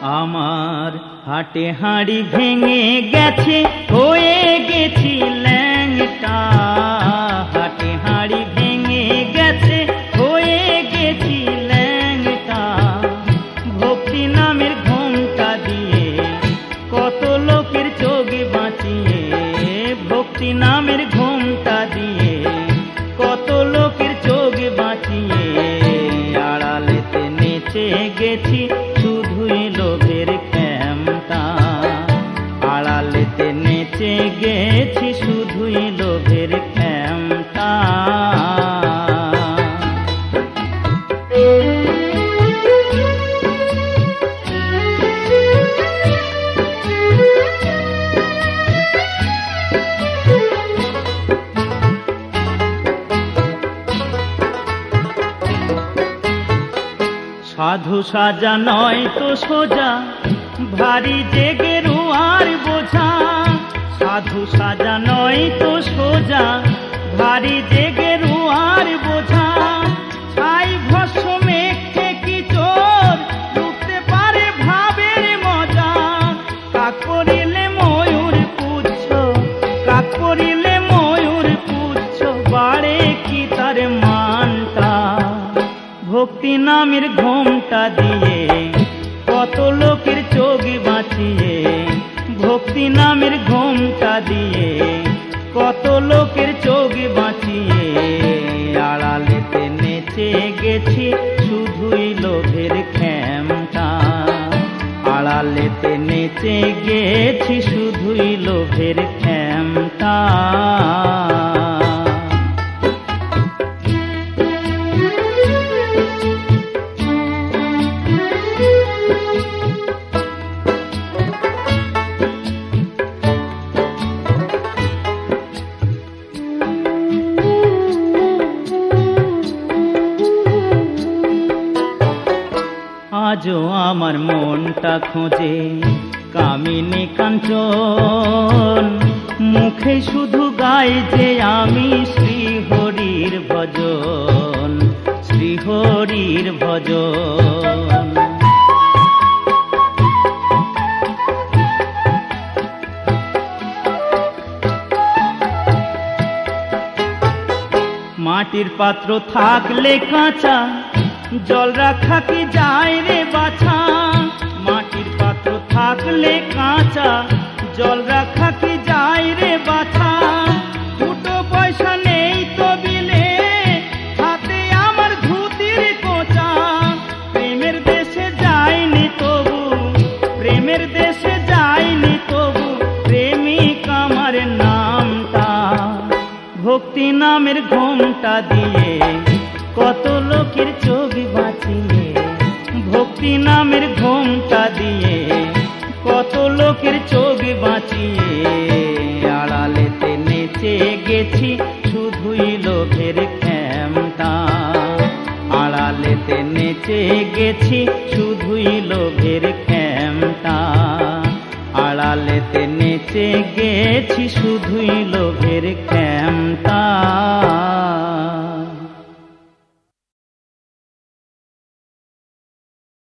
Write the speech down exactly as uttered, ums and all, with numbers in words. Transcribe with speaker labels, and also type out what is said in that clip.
Speaker 1: আমার হাটে হাঁড়ি ভেঙে গেছে, হয়ে গেছি ল্যাংটা। হাটে হাঁড়ি ভেঙে গেছে, হয়ে গেছি ল্যাংটা। ভক্তি নামের ঘোমটা দিয়ে কত লোকের চোখ বাঁচিয়ে, ভক্তি নামের ঘোমটা দিয়ে কত লোকের চোখ বাঁচিয়ে। আড়ালেতে নেচে গেছি শুধুই লোভের খেমটা। আড়ালেতে নেচে গেছি শুধুই লোভের খেমটা। সাধু সাজা নয় তো সোজা, ভারী যে গেরুয়ার বোঝা। সাধু সাজা নয় তো সোজা, ভারী যে গেরুয়ার বোঝা। ছাই ভস্ম মেখে কি চোর লুটতে পারে ভাবের মজা। কাক করিলে ময়ূর পুচ্ছ, কাক করিলে ময়ূর পুচ্ছ, বাড়ে কি তার মানটা। ভক্তি নামের ঘোমটা দিয়ে কত লোকের চোখ বাঁচিয়ে, ভক্তি নামের ঘোমটা দিয়ে কত লোকের চোখ বাঁচিয়ে। আড়ালেতে নেচে গেছি শুধুই লোভের খেমটা। আড়ালেতে নেচে গেছি শুধুই লোভের খেমটা। আজও আমার মনটা খোঁজে কামিনী কাঞ্চন, মুখে শুধু গায় যে আমি শ্রীহরির ভজন, শ্রীহরির ভজন। মাটির পাত্র থাকলে কাঁচা, জল রাখা কি যায় রে বাছা। মাটির পাত্র থাকলে কাঁচা, জল রাখা কি যায় রে বাছা। দুটো পয়সা নেই তো বিলে, হাতে আমার ধুতির কোচা। প্রেমের দেশে যাইনি তবু, প্রেমের দেশে যাইনি তবু, প্রেমিক আমার নামটা। ভক্তি নামের ঘোমটা দিয়ে কত লোকের চোখ বাঁচিয়ে, ভক্তি নামের ঘোমটা দিয়ে কত লোকের চোখ বাঁচিয়ে। আড়ালেতে নেচে গেছি শুধুই লোভের খেমটা। আড়ালেতে নেচে গেছি শুধুই লোভের খেমটা। আড়ালেতে নেচে গেছি শুধুই লোভের খেমটা।